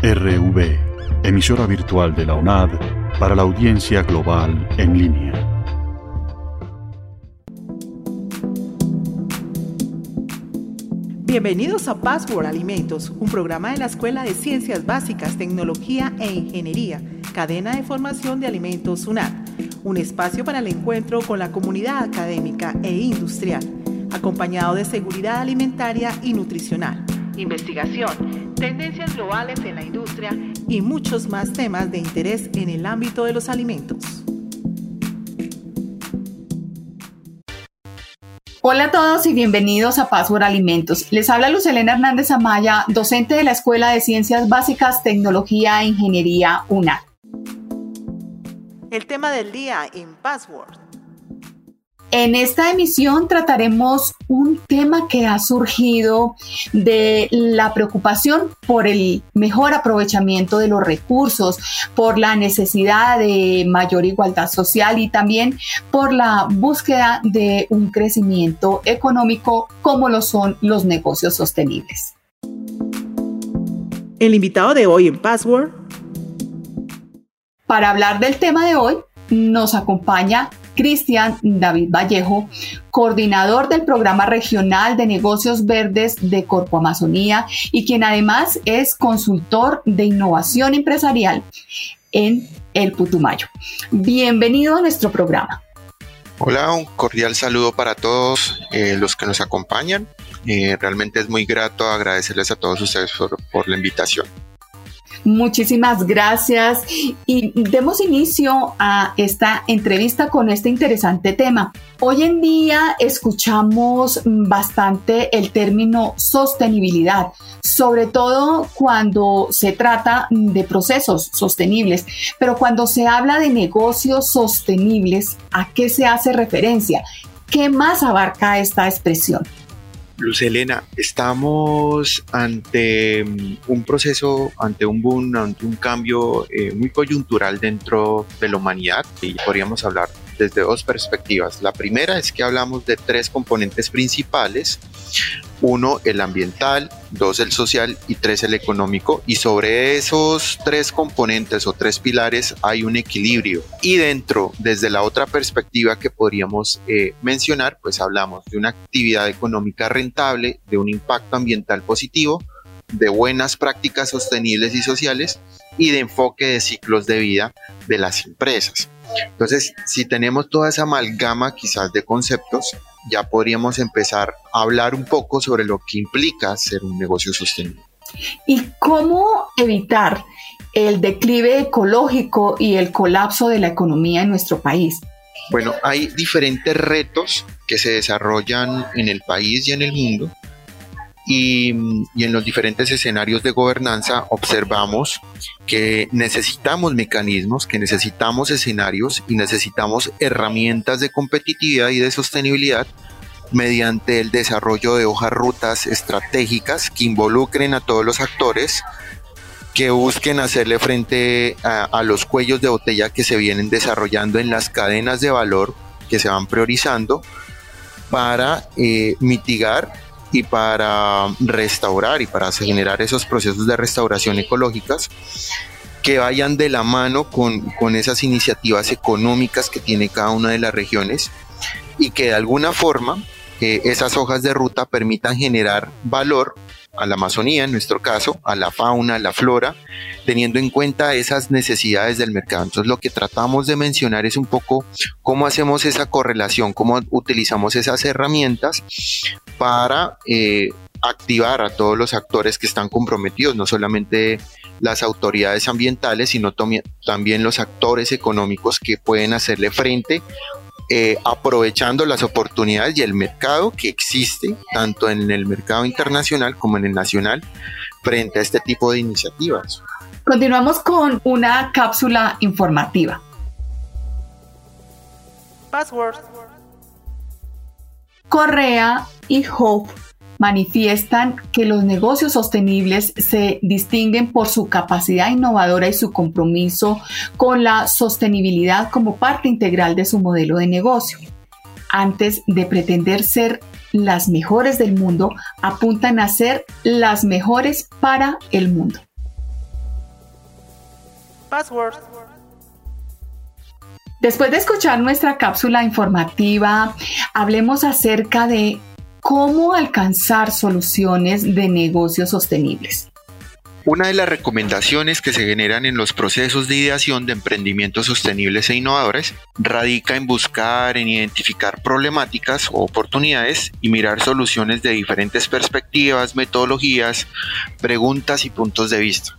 RTV, emisora virtual de la UNAD para la audiencia global en línea. Bienvenidos a Password Alimentos, un programa de la Escuela de Ciencias Básicas, Tecnología e Ingeniería, cadena de formación de alimentos UNAD, un espacio para el encuentro con la comunidad académica e industrial, acompañado de seguridad alimentaria y nutricional, investigación, tendencias globales en la industria y muchos más temas de interés en el ámbito de los alimentos. Hola a todos y bienvenidos a Password Alimentos. Les habla Luz Helena Hernández Amaya, docente de la Escuela de Ciencias Básicas, Tecnología e Ingeniería UNAD. El tema del día en Password. En esta emisión trataremos un tema que ha surgido de la preocupación por el mejor aprovechamiento de los recursos, por la necesidad de mayor igualdad social y también por la búsqueda de un crecimiento económico como lo son los negocios sostenibles. El invitado de hoy en Password. Para hablar del tema de hoy nos acompaña Cristian David Vallejo, coordinador del Programa Regional de Negocios Verdes de Corpo Amazonía y quien además es consultor de innovación empresarial en el Putumayo. Bienvenido a nuestro programa. Hola, un cordial saludo para todos los que nos acompañan. Realmente es muy grato agradecerles a todos ustedes por la invitación. Muchísimas gracias y demos inicio a esta entrevista con este interesante tema. Hoy en día escuchamos bastante el término sostenibilidad, sobre todo cuando se trata de procesos sostenibles, pero cuando se habla de negocios sostenibles, ¿a qué se hace referencia? ¿Qué más abarca esta expresión? Luz Helena, estamos ante un proceso, ante un boom, ante un cambio muy coyuntural dentro de la humanidad y podríamos hablar desde dos perspectivas. La primera es que hablamos de tres componentes principales: uno, el ambiental; dos, el social; y tres, el económico. Y sobre esos tres componentes o tres pilares hay un equilibrio. Y dentro, desde la otra perspectiva que podríamos mencionar, pues hablamos de una actividad económica rentable, de un impacto ambiental positivo, de buenas prácticas sostenibles y sociales y de enfoque de ciclos de vida de las empresas. Entonces, si tenemos toda esa amalgama quizás de conceptos, ya podríamos empezar a hablar un poco sobre lo que implica ser un negocio sostenible. ¿Y cómo evitar el declive ecológico y el colapso de la economía en nuestro país? Bueno, hay diferentes retos que se desarrollan en el país y en el mundo. Y en los diferentes escenarios de gobernanza observamos que necesitamos mecanismos, que necesitamos escenarios y necesitamos herramientas de competitividad y de sostenibilidad mediante el desarrollo de hojas rutas estratégicas que involucren a todos los actores, que busquen hacerle frente a los cuellos de botella que se vienen desarrollando en las cadenas de valor que se van priorizando para mitigar y para restaurar y para generar esos procesos de restauración ecológicas que vayan de la mano con esas iniciativas económicas que tiene cada una de las regiones y que de alguna forma esas hojas de ruta permitan generar valor a la Amazonía, en nuestro caso, a la fauna, a la flora, teniendo en cuenta esas necesidades del mercado. Entonces, lo que tratamos de mencionar es un poco cómo hacemos esa correlación, cómo utilizamos esas herramientas para activar a todos los actores que están comprometidos, no solamente las autoridades ambientales, sino también los actores económicos que pueden hacerle frente aprovechando las oportunidades y el mercado que existe tanto en el mercado internacional como en el nacional frente a este tipo de iniciativas. Continuamos con una cápsula informativa. Password. Correa y Hope manifiestan que los negocios sostenibles se distinguen por su capacidad innovadora y su compromiso con la sostenibilidad como parte integral de su modelo de negocio. Antes de pretender ser las mejores del mundo, apuntan a ser las mejores para el mundo. Password. Después de escuchar nuestra cápsula informativa, hablemos acerca de cómo alcanzar soluciones de negocios sostenibles. Una de las recomendaciones que se generan en los procesos de ideación de emprendimientos sostenibles e innovadores radica en buscar, en identificar problemáticas o oportunidades y mirar soluciones de diferentes perspectivas, metodologías, preguntas y puntos de vista.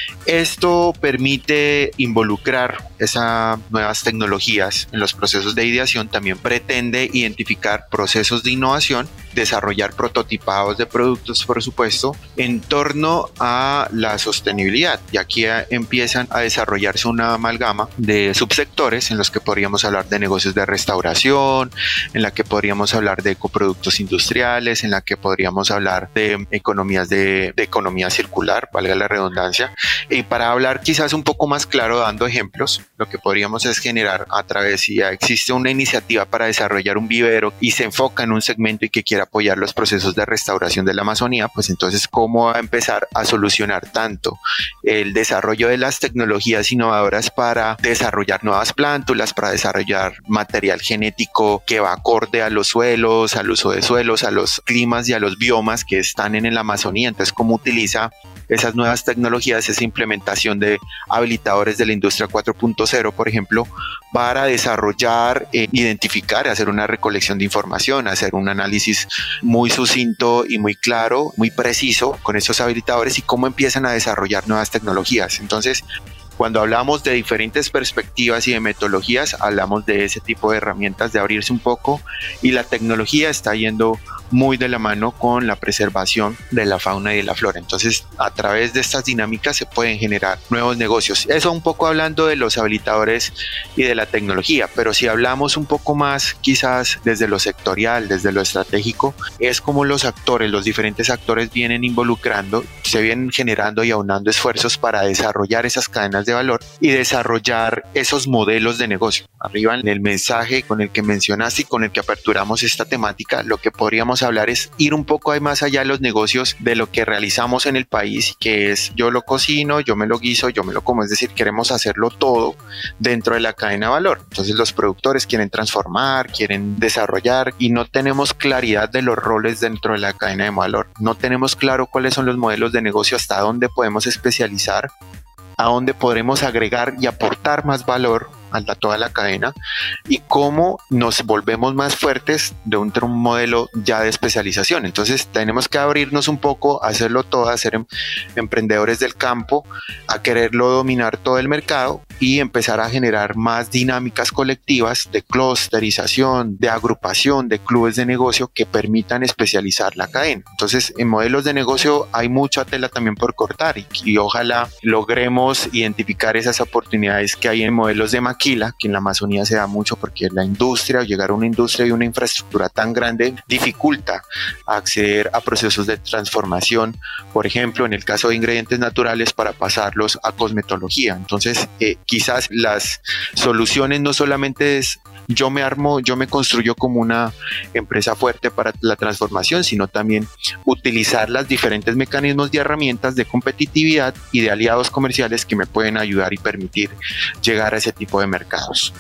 Esto permite involucrar esas nuevas tecnologías en los procesos de ideación, también pretende identificar procesos de innovación, desarrollar prototipados de productos, por supuesto, en torno a la sostenibilidad. Y aquí empiezan a desarrollarse una amalgama de subsectores en los que podríamos hablar de negocios de restauración, en la que podríamos hablar de ecoproductos industriales, en la que podríamos hablar de economías de economía circular, valga la redundancia. Y para hablar quizás un poco más claro, dando ejemplos, lo que podríamos es generar a través, si ya existe una iniciativa para desarrollar un vivero y se enfoca en un segmento y que quiera apoyar los procesos de restauración de la Amazonía, pues entonces cómo va a empezar a solucionar tanto el desarrollo de las tecnologías innovadoras para desarrollar nuevas plántulas, para desarrollar material genético que va acorde a los suelos, al uso de suelos, a los climas y a los biomas que están en la Amazonía. Entonces, cómo utiliza esas nuevas tecnologías, esa implementación de habilitadores de la industria 4.0, por ejemplo, para desarrollar, identificar, hacer una recolección de información, hacer un análisis muy sucinto y muy claro, muy preciso con esos habilitadores y cómo empiezan a desarrollar nuevas tecnologías. Entonces, cuando hablamos de diferentes perspectivas y de metodologías, hablamos de ese tipo de herramientas, de abrirse un poco, y la tecnología está yendo muy de la mano con la preservación de la fauna y de la flora. Entonces, a través de estas dinámicas se pueden generar nuevos negocios. Eso un poco hablando de los habilitadores y de la tecnología, pero si hablamos un poco más quizás desde lo sectorial, desde lo estratégico, es como los actores, los diferentes actores vienen involucrando, se vienen generando y aunando esfuerzos para desarrollar esas cadenas de valor y desarrollar esos modelos de negocio. Arriba en el mensaje con el que mencionaste y con el que aperturamos esta temática, lo que podríamos hablar es ir un poco más allá de los negocios de lo que realizamos en el país, que es yo lo cocino, yo me lo guiso, yo me lo como, es decir, queremos hacerlo todo dentro de la cadena de valor. Entonces los productores quieren transformar, quieren desarrollar y no tenemos claridad de los roles dentro de la cadena de valor, no tenemos claro cuáles son los modelos de negocio, hasta dónde podemos especializar, a dónde podremos agregar y aportar más valor a toda la cadena y cómo nos volvemos más fuertes de un modelo ya de especialización. Entonces tenemos que abrirnos un poco, hacerlo todo, a ser emprendedores del campo, a quererlo dominar todo el mercado y empezar a generar más dinámicas colectivas de clusterización, de agrupación, de clubes de negocio que permitan especializar la cadena. Entonces, en modelos de negocio hay mucha tela también por cortar y ojalá logremos identificar esas oportunidades que hay en modelos de maquila, que en la Amazonía se da mucho porque la industria, llegar a una industria y una infraestructura tan grande dificulta acceder a procesos de transformación, por ejemplo, en el caso de ingredientes naturales para pasarlos a cosmetología. Entonces, quizás las soluciones no solamente es yo me armo, yo me construyo como una empresa fuerte para la transformación, sino también utilizar los diferentes mecanismos y herramientas de competitividad y de aliados comerciales que me pueden ayudar y permitir llegar a ese tipo de mercados.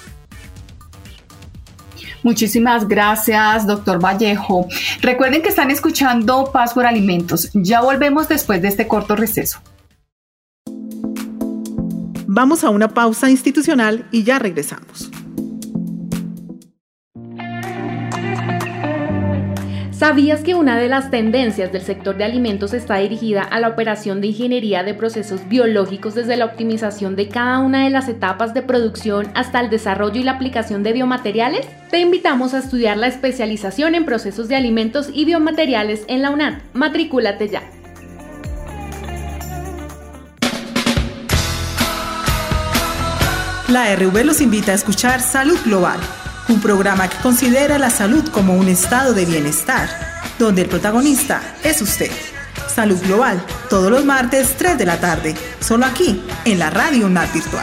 Muchísimas gracias, doctor Vallejo. Recuerden que están escuchando Password Alimentos. Ya volvemos después de este corto receso. Vamos a una pausa institucional y ya regresamos. ¿Sabías que una de las tendencias del sector de alimentos está dirigida a la operación de ingeniería de procesos biológicos desde la optimización de cada una de las etapas de producción hasta el desarrollo y la aplicación de biomateriales? Te invitamos a estudiar la especialización en procesos de alimentos y biomateriales en la UNAD. Matricúlate ya. La RV los invita a escuchar Salud Global, un programa que considera la salud como un estado de bienestar, donde el protagonista es usted. Salud Global, todos los martes 3 de la tarde, solo aquí, en la Radio UNAD Virtual.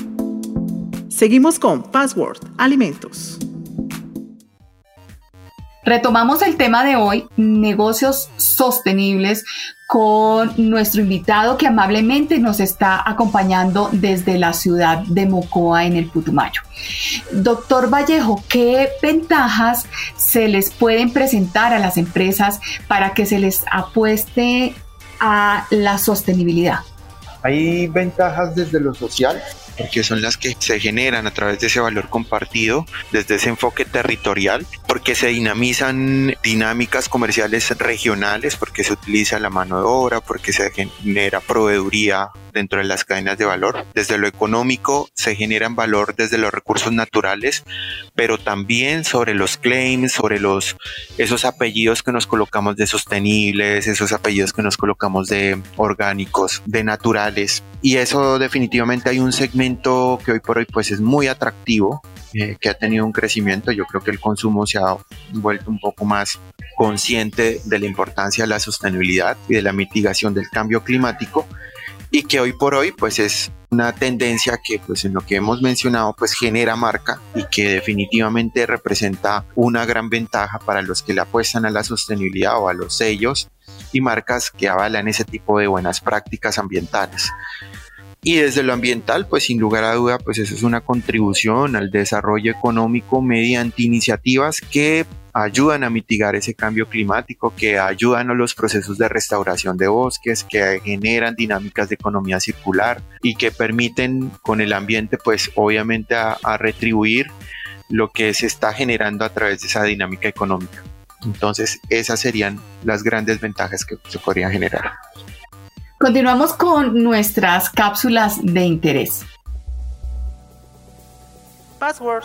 Seguimos con Password Alimentos. Retomamos el tema de hoy, negocios sostenibles, con nuestro invitado que amablemente nos está acompañando desde la ciudad de Mocoa en el Putumayo. Doctor Vallejo, ¿qué ventajas se les pueden presentar a las empresas para que se les apueste a la sostenibilidad? Hay ventajas desde lo social, porque son las que se generan a través de ese valor compartido, desde ese enfoque territorial, porque se dinamizan dinámicas comerciales regionales, porque se utiliza la mano de obra, porque se genera proveeduría dentro de las cadenas de valor. Desde lo económico se generan valor desde los recursos naturales, pero también sobre los claims, sobre esos apellidos que nos colocamos de sostenibles, esos apellidos que nos colocamos de orgánicos, de naturales. Y eso definitivamente hay un segmento que hoy por hoy pues es muy atractivo, que ha tenido un crecimiento. Yo creo que el consumo se ha vuelto un poco más consciente de la importancia de la sostenibilidad y de la mitigación del cambio climático, y que hoy por hoy pues es una tendencia que pues en lo que hemos mencionado pues genera marca y que definitivamente representa una gran ventaja para los que le apuestan a la sostenibilidad o a los sellos y marcas que avalan ese tipo de buenas prácticas ambientales. Y desde lo ambiental, pues sin lugar a duda, pues eso es una contribución al desarrollo económico mediante iniciativas que ayudan a mitigar ese cambio climático, que ayudan a los procesos de restauración de bosques, que generan dinámicas de economía circular y que permiten con el ambiente, pues obviamente a retribuir lo que se está generando a través de esa dinámica económica. Entonces, esas serían las grandes ventajas que se podrían generar. Continuamos con nuestras cápsulas de interés. Password.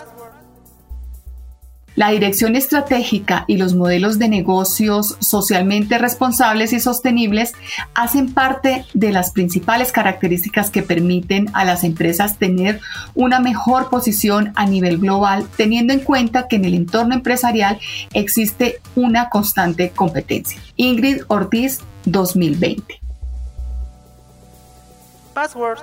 La dirección estratégica y los modelos de negocios socialmente responsables y sostenibles hacen parte de las principales características que permiten a las empresas tener una mejor posición a nivel global, teniendo en cuenta que en el entorno empresarial existe una constante competencia. Ingrid Ortiz, 2020. Password.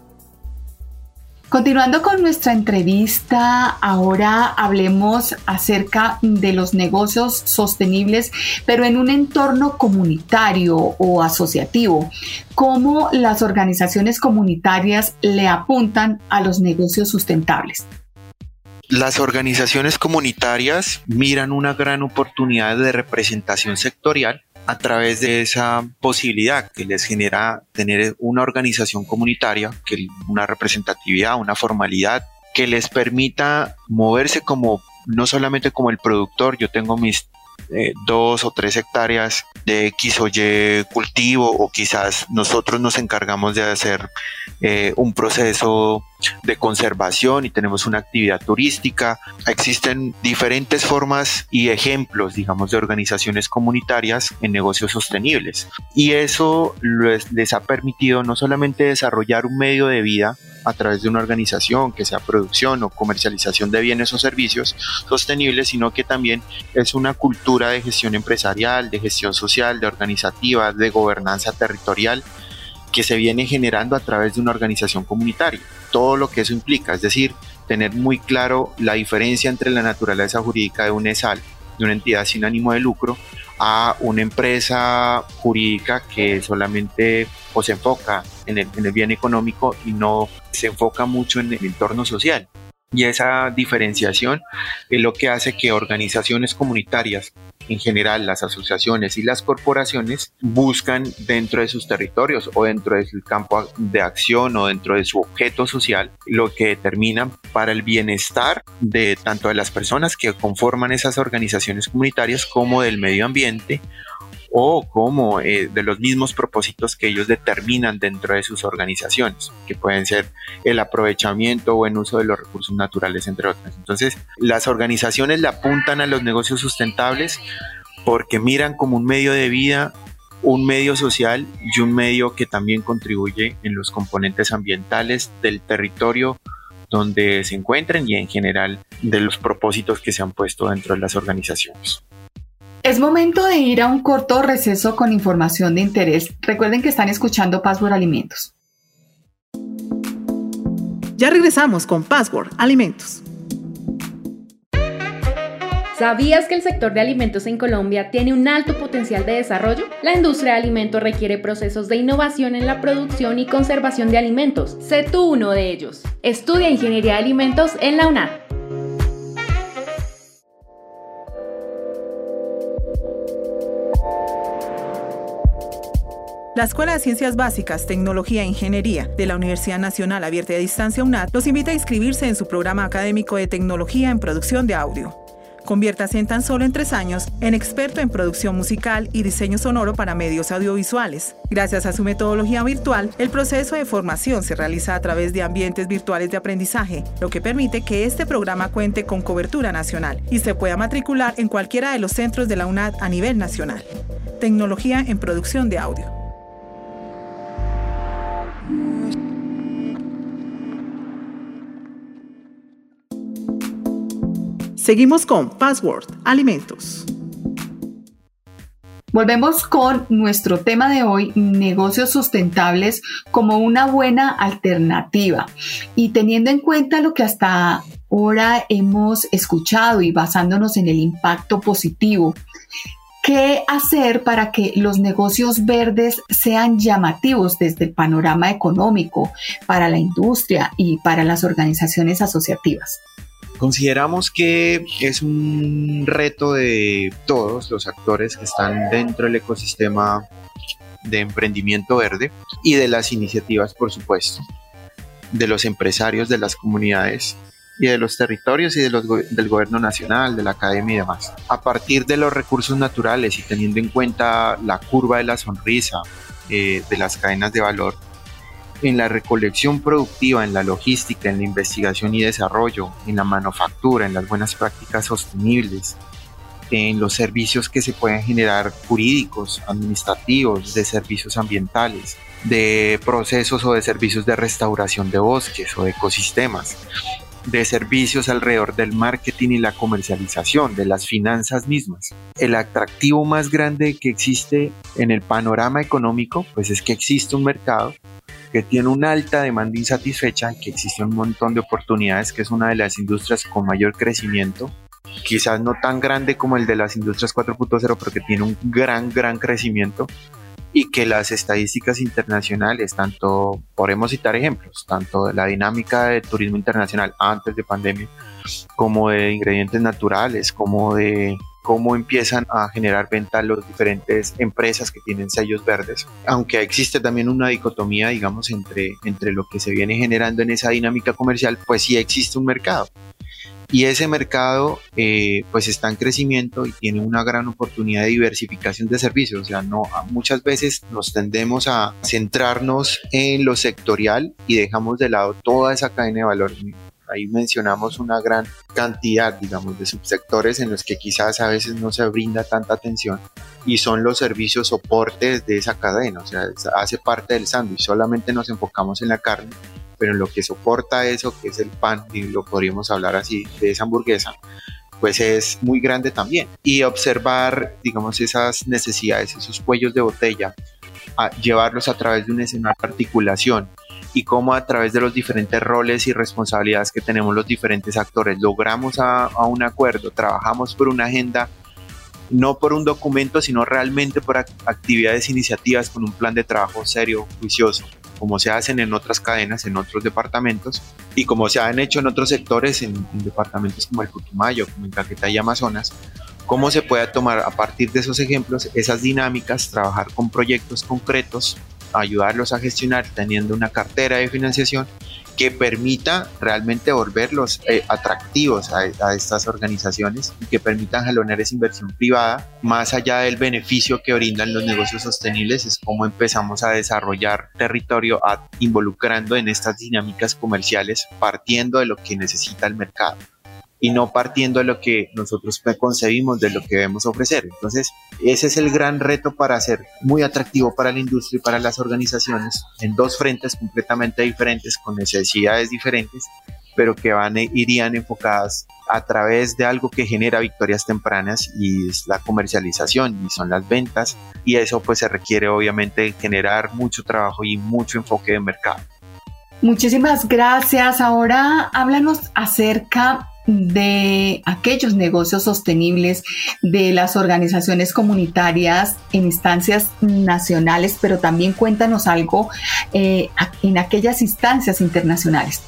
Continuando con nuestra entrevista, ahora hablemos acerca de los negocios sostenibles, pero en un entorno comunitario o asociativo. ¿Cómo las organizaciones comunitarias le apuntan a los negocios sustentables? Las organizaciones comunitarias miran una gran oportunidad de representación sectorial a través de esa posibilidad que les genera tener una organización comunitaria, que una representatividad, una formalidad que les permita moverse como no solamente como el productor. Yo tengo mis 2 o 3 hectáreas de X o Y cultivo, o quizás nosotros nos encargamos de hacer un proceso de conservación y tenemos una actividad turística. Existen diferentes formas y ejemplos, digamos, de organizaciones comunitarias en negocios sostenibles, y eso les ha permitido no solamente desarrollar un medio de vida a través de una organización, que sea producción o comercialización de bienes o servicios sostenibles, sino que también es una cultura de gestión empresarial, de gestión social, de organizativa, de gobernanza territorial, que se viene generando a través de una organización comunitaria. Todo lo que eso implica, es decir, tener muy claro la diferencia entre la naturaleza jurídica de un ESAL, de una entidad sin ánimo de lucro, a una empresa jurídica que solamente se enfoca en el bien económico y no se enfoca mucho en el entorno social. Y esa diferenciación es lo que hace que organizaciones comunitarias, en general las asociaciones y las corporaciones, buscan dentro de sus territorios o dentro de su campo de acción o dentro de su objeto social lo que determinan para el bienestar de tanto de las personas que conforman esas organizaciones comunitarias como del medio ambiente, o como de los mismos propósitos que ellos determinan dentro de sus organizaciones, que pueden ser el aprovechamiento o buen uso de los recursos naturales, entre otras. Entonces, las organizaciones le apuntan a los negocios sustentables porque miran como un medio de vida, un medio social y un medio que también contribuye en los componentes ambientales del territorio donde se encuentren y en general de los propósitos que se han puesto dentro de las organizaciones. Es momento de ir a un corto receso con información de interés. Recuerden que están escuchando Password Alimentos. Ya regresamos con Password Alimentos. ¿Sabías que el sector de alimentos en Colombia tiene un alto potencial de desarrollo? La industria de alimentos requiere procesos de innovación en la producción y conservación de alimentos. Sé tú uno de ellos. Estudia Ingeniería de Alimentos en la UNAD. La Escuela de Ciencias Básicas, Tecnología e Ingeniería de la Universidad Nacional Abierta y a Distancia UNAD los invita a inscribirse en su programa académico de Tecnología en Producción de Audio. Conviértase en tan solo 3 años en experto en producción musical y diseño sonoro para medios audiovisuales. Gracias a su metodología virtual, el proceso de formación se realiza a través de ambientes virtuales de aprendizaje, lo que permite que este programa cuente con cobertura nacional y se pueda matricular en cualquiera de los centros de la UNAD a nivel nacional. Tecnología en Producción de Audio. Seguimos con Password, alimentos. Volvemos con nuestro tema de hoy, negocios sustentables como una buena alternativa. Y teniendo en cuenta lo que hasta ahora hemos escuchado y basándonos en el impacto positivo, ¿qué hacer para que los negocios verdes sean llamativos desde el panorama económico para la industria y para las organizaciones asociativas? Consideramos que es un reto de todos los actores que están dentro del ecosistema de emprendimiento verde y de las iniciativas, por supuesto, de los empresarios, de las comunidades y de los territorios y del gobierno nacional, de la academia y demás. A partir de los recursos naturales y teniendo en cuenta la curva de la sonrisa de las cadenas de valor, en la recolección productiva, en la logística, en la investigación y desarrollo, en la manufactura, en las buenas prácticas sostenibles, en los servicios que se pueden generar jurídicos, administrativos, de servicios ambientales, de procesos o de servicios de restauración de bosques o de ecosistemas, de servicios alrededor del marketing y la comercialización, de las finanzas mismas. El atractivo más grande que existe en el panorama económico, pues es que existe un mercado que tiene una alta demanda insatisfecha, que existe un montón de oportunidades, que es una de las industrias con mayor crecimiento, quizás no tan grande como el de las industrias 4.0, pero que tiene un gran crecimiento, y que las estadísticas internacionales, podemos citar ejemplos, tanto de la dinámica de turismo internacional antes de pandemia, como de ingredientes naturales, como de cómo empiezan a generar venta las diferentes empresas que tienen sellos verdes, aunque existe también una dicotomía, digamos, entre lo que se viene generando en esa dinámica comercial, pues sí existe un mercado. Y ese mercado pues está en crecimiento y tiene una gran oportunidad de diversificación de servicios. O sea, muchas veces nos tendemos a centrarnos en lo sectorial y dejamos de lado toda esa cadena de valor. Ahí mencionamos una gran cantidad, digamos, de subsectores en los que quizás a veces no se brinda tanta atención y son los servicios soportes de esa cadena, o sea, hace parte del sándwich. Solamente nos enfocamos en la carne, pero en lo que soporta eso, que es el pan, y lo podríamos hablar así, de esa hamburguesa, pues es muy grande también. Y observar, digamos, esas necesidades, esos cuellos de botella, llevarlos a través de un escenario de articulación, y cómo a través de los diferentes roles y responsabilidades que tenemos los diferentes actores logramos a un acuerdo, trabajamos por una agenda, no por un documento, sino realmente por actividades, iniciativas con un plan de trabajo serio, juicioso, como se hacen en otras cadenas, en otros departamentos y como se han hecho en otros sectores, en departamentos como el Putumayo, como en Caquetá y Amazonas. Cómo se puede tomar a partir de esos ejemplos, esas dinámicas, trabajar con proyectos concretos, ayudarlos a gestionar teniendo una cartera de financiación que permita realmente volverlos atractivos a estas organizaciones y que permitan jalonear esa inversión privada. Más allá del beneficio que brindan los negocios sostenibles, es cómo empezamos a desarrollar territorio involucrando en estas dinámicas comerciales, partiendo de lo que necesita el mercado y no partiendo de lo que nosotros concebimos de lo que debemos ofrecer. Entonces, ese es el gran reto para ser muy atractivo para la industria y para las organizaciones en dos frentes completamente diferentes, con necesidades diferentes, pero que irían enfocadas a través de algo que genera victorias tempranas y es la comercialización y son las ventas, y eso pues se requiere obviamente generar mucho trabajo y mucho enfoque de mercado. Muchísimas gracias. Ahora háblanos acerca de aquellos negocios sostenibles de las organizaciones comunitarias en instancias nacionales, pero también cuéntanos algo en aquellas instancias internacionales.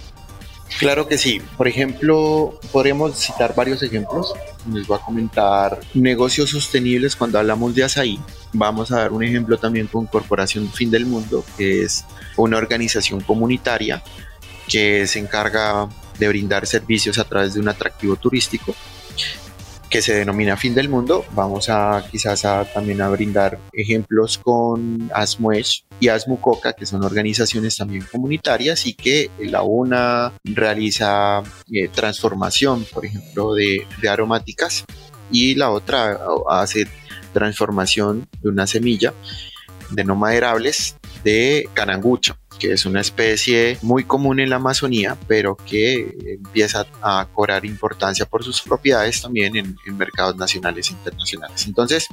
Claro que sí. Por ejemplo, podríamos citar varios ejemplos. Les voy a comentar negocios sostenibles cuando hablamos de Asaí. Vamos a dar un ejemplo también con Corporación Fin del Mundo, que es una organización comunitaria que se encarga de brindar servicios a través de un atractivo turístico que se denomina Fin del Mundo. Vamos a también a brindar ejemplos con ASMUESH y ASMUCOCA, que son organizaciones también comunitarias y que la una realiza transformación, por ejemplo, de aromáticas, y la otra hace transformación de una semilla de no maderables de canangucho, que es una especie muy común en la Amazonía, pero que empieza a cobrar importancia por sus propiedades también en mercados nacionales e internacionales. Entonces,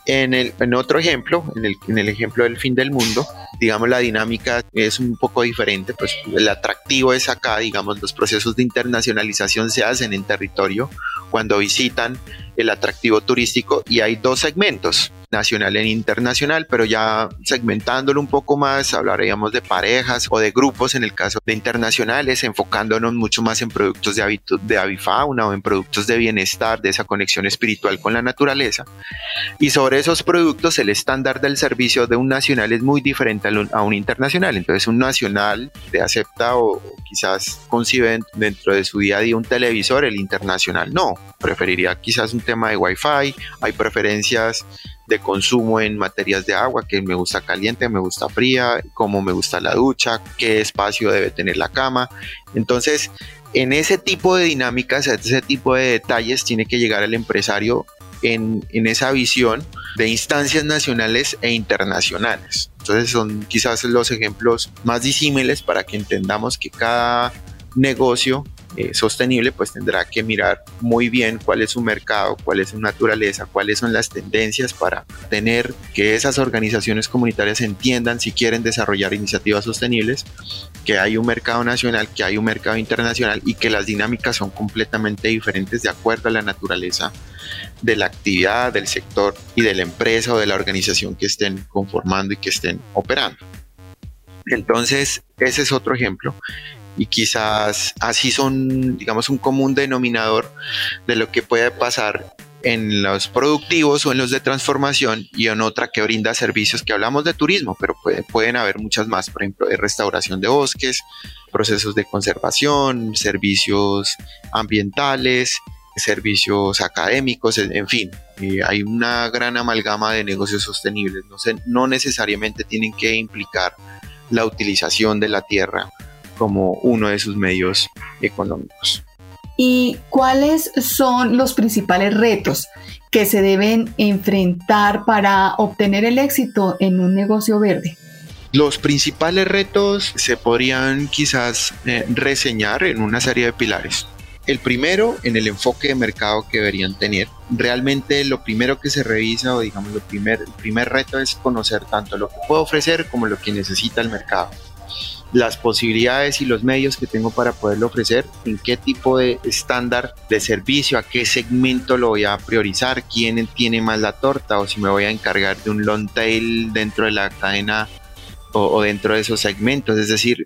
en otro ejemplo, en el ejemplo del Fin del Mundo, digamos, la dinámica es un poco diferente, pues el atractivo es acá, digamos, los procesos de internacionalización se hacen en territorio cuando visitan el atractivo turístico, y hay dos segmentos, nacional e internacional, pero ya segmentándolo un poco más, hablaríamos de parejas o de grupos en el caso de internacionales, enfocándonos mucho más en productos de avifauna o en productos de bienestar, de esa conexión espiritual con la naturaleza. Y sobre esos productos, el estándar del servicio de un nacional es muy diferente a un internacional. Entonces, un nacional te acepta o quizás concibe dentro de su día a día un televisor, el internacional no, preferiría quizás un tema de Wi-Fi, hay preferencias de consumo en materias de agua, que me gusta caliente, me gusta fría, cómo me gusta la ducha, qué espacio debe tener la cama. Entonces, en ese tipo de dinámicas, ese tipo de detalles, tiene que llegar el empresario en esa visión de instancias nacionales e internacionales. Entonces, son quizás los ejemplos más disímiles para que entendamos que cada negocio sostenible pues tendrá que mirar muy bien cuál es su mercado, cuál es su naturaleza, cuáles son las tendencias para tener que esas organizaciones comunitarias entiendan, si quieren desarrollar iniciativas sostenibles, que hay un mercado nacional, que hay un mercado internacional y que las dinámicas son completamente diferentes de acuerdo a la naturaleza de la actividad, del sector y de la empresa o de la organización que estén conformando y que estén operando. Entonces, ese es otro ejemplo. Y quizás así son, digamos, un común denominador de lo que puede pasar en los productivos o en los de transformación, y en otra que brinda servicios, que hablamos de turismo, pero pueden haber muchas más, por ejemplo, de restauración de bosques, procesos de conservación, servicios ambientales, servicios académicos, en fin, hay una gran amalgama de negocios sostenibles. No necesariamente tienen que implicar la utilización de la tierra como uno de sus medios económicos. ¿Y cuáles son los principales retos que se deben enfrentar para obtener el éxito en un negocio verde? Los principales retos se podrían quizás reseñar en una serie de pilares. El primero, en el enfoque de mercado que deberían tener. Realmente lo primero que se revisa, o digamos el primer reto, es conocer tanto lo que puedo ofrecer como lo que necesita el mercado. Las posibilidades y los medios que tengo para poderlo ofrecer, en qué tipo de estándar de servicio, a qué segmento lo voy a priorizar, quién tiene más la torta, o si me voy a encargar de un long tail dentro de la cadena o dentro de esos segmentos, es decir,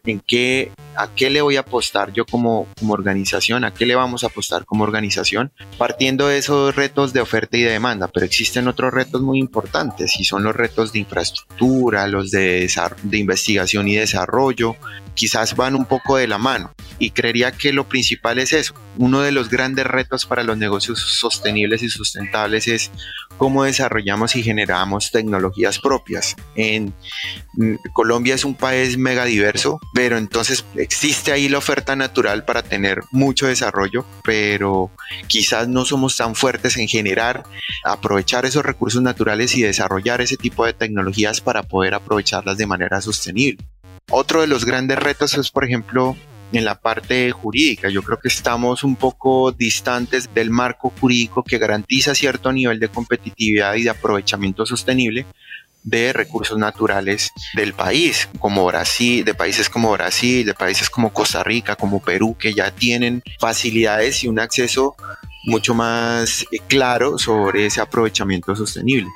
a qué le voy a apostar yo como organización, a qué le vamos a apostar como organización, partiendo de esos retos de oferta y de demanda. Pero existen otros retos muy importantes, y son los retos de infraestructura, los de investigación y desarrollo, quizás van un poco de la mano, y creería que lo principal es eso. Uno de los grandes retos para los negocios sostenibles y sustentables es cómo desarrollamos y generamos tecnologías propias. Colombia es un país mega diverso, pero entonces existe ahí la oferta natural para tener mucho desarrollo, pero quizás no somos tan fuertes en aprovechar esos recursos naturales y desarrollar ese tipo de tecnologías para poder aprovecharlas de manera sostenible. Otro de los grandes retos es, por ejemplo, en la parte jurídica. Yo creo que estamos un poco distantes del marco jurídico que garantiza cierto nivel de competitividad y de aprovechamiento sostenible, de recursos naturales del país, como Brasil, de países como Brasil, de países como Costa Rica, como Perú, que ya tienen facilidades y un acceso mucho más claro sobre ese aprovechamiento sostenible.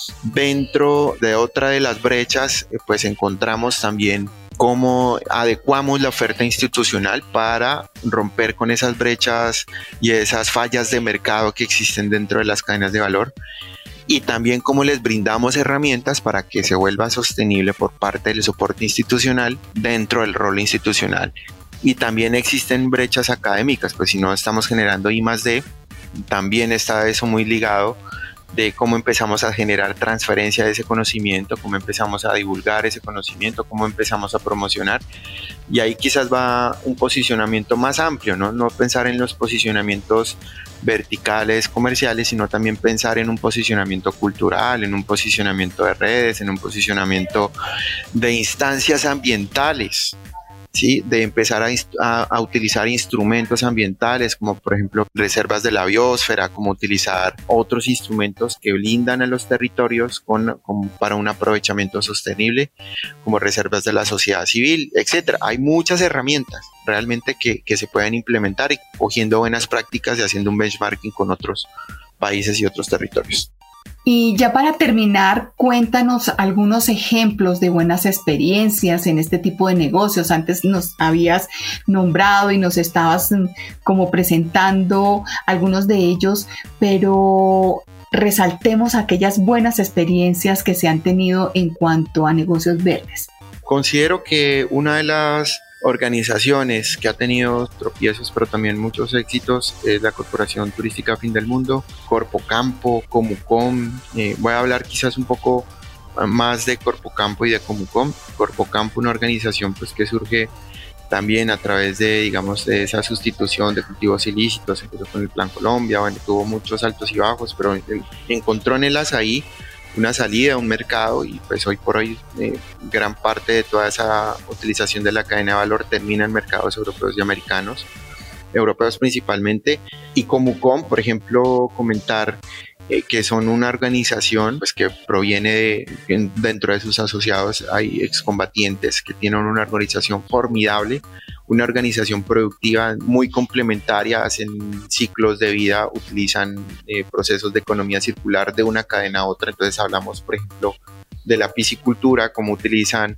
Dentro de otra de las brechas, pues encontramos también cómo adecuamos la oferta institucional para romper con esas brechas y esas fallas de mercado que existen dentro de las cadenas de valor, y también cómo les brindamos herramientas para que se vuelva sostenible por parte del soporte institucional dentro del rol institucional. Y también existen brechas académicas, pues si no estamos generando I+D, también está eso muy ligado de cómo empezamos a generar transferencia de ese conocimiento, cómo empezamos a divulgar ese conocimiento, cómo empezamos a promocionar. Y ahí quizás va un posicionamiento más amplio, no pensar en los posicionamientos verticales comerciales, sino también pensar en un posicionamiento cultural, en un posicionamiento de redes, en un posicionamiento de instancias ambientales, ¿sí? De empezar a utilizar instrumentos ambientales como por ejemplo reservas de la biosfera, como utilizar otros instrumentos que blindan a los territorios para un aprovechamiento sostenible, como reservas de la sociedad civil, etc. Hay muchas herramientas realmente que se pueden implementar, y cogiendo buenas prácticas y haciendo un benchmarking con otros países y otros territorios. Y ya para terminar, cuéntanos algunos ejemplos de buenas experiencias en este tipo de negocios. Antes nos habías nombrado y nos estabas como presentando algunos de ellos, pero resaltemos aquellas buenas experiencias que se han tenido en cuanto a negocios verdes. Considero que una de las organizaciones que ha tenido tropiezos pero también muchos éxitos es la Corporación Turística Fin del Mundo, Corpocampo, Comucom. Voy a hablar quizás un poco más de Corpocampo y de Comucom. Corpocampo, una organización pues que surge también a través de, digamos, de esa sustitución de cultivos ilícitos. Empezó con el Plan Colombia, bueno, tuvo muchos altos y bajos, pero encontró en el azaí una salida, un mercado, y pues hoy por hoy gran parte de toda esa utilización de la cadena de valor termina en mercados europeos y americanos, europeos principalmente. Y Comucom, por ejemplo, comentar que son una organización pues que proviene dentro de sus asociados hay excombatientes que tienen una organización formidable, una organización productiva muy complementaria, hacen ciclos de vida, utilizan procesos de economía circular de una cadena a otra. Entonces hablamos, por ejemplo, de la piscicultura, cómo utilizan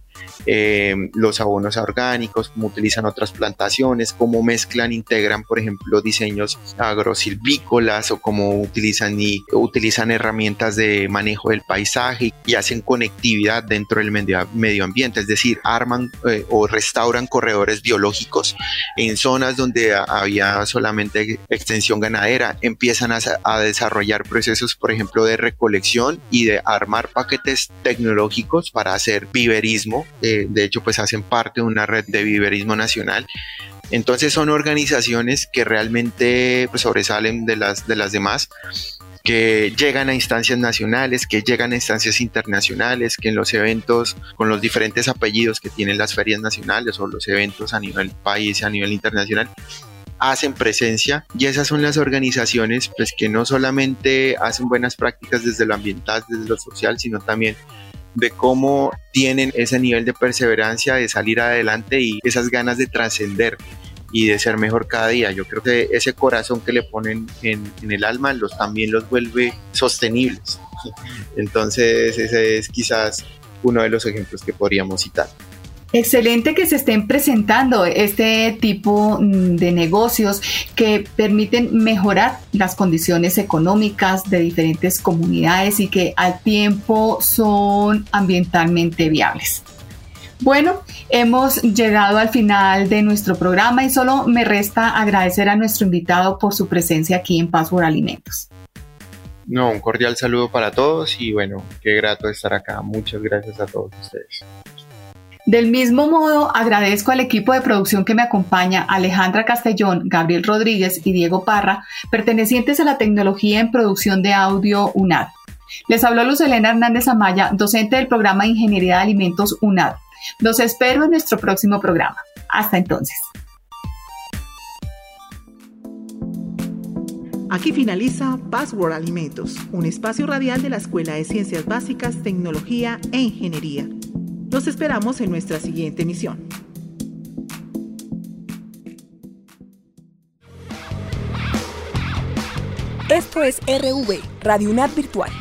los abonos orgánicos, cómo utilizan otras plantaciones, cómo mezclan, integran, por ejemplo, diseños agrosilvícolas, o cómo utilizan herramientas de manejo del paisaje y hacen conectividad dentro del medio ambiente, es decir, arman o restauran corredores biológicos en zonas donde había solamente extensión ganadera, empiezan a desarrollar procesos, por ejemplo, de recolección y de armar paquetes tecnológicos para hacer viverismo. De hecho, pues hacen parte de una red de viverismo nacional. Entonces son organizaciones que realmente pues, sobresalen de las demás, que llegan a instancias nacionales, que llegan a instancias internacionales, que en los eventos con los diferentes apellidos que tienen las ferias nacionales o los eventos a nivel país y a nivel internacional hacen presencia. Y esas son las organizaciones pues, que no solamente hacen buenas prácticas desde lo ambiental, desde lo social, sino también de cómo tienen ese nivel de perseverancia, de salir adelante y esas ganas de trascender y de ser mejor cada día. Yo creo que ese corazón que le ponen en el alma también los vuelve sostenibles. Entonces ese es quizás uno de los ejemplos que podríamos citar. Excelente que se estén presentando este tipo de negocios que permiten mejorar las condiciones económicas de diferentes comunidades y que al tiempo son ambientalmente viables. Bueno, hemos llegado al final de nuestro programa y solo me resta agradecer a nuestro invitado por su presencia aquí en Password Alimentos. No, un cordial saludo para todos y bueno, qué grato estar acá. Muchas gracias a todos ustedes. Del mismo modo, agradezco al equipo de producción que me acompaña, Alejandra Castellón, Gabriel Rodríguez y Diego Parra, pertenecientes a la tecnología en producción de audio UNAD. Les habló Luz Helena Hernández Amaya, docente del programa de Ingeniería de Alimentos UNAD. Los espero en nuestro próximo programa. Hasta entonces. Aquí finaliza Password Alimentos, un espacio radial de la Escuela de Ciencias Básicas, Tecnología e Ingeniería. Los esperamos en nuestra siguiente emisión. Esto es RV, Radio UNAD Virtual.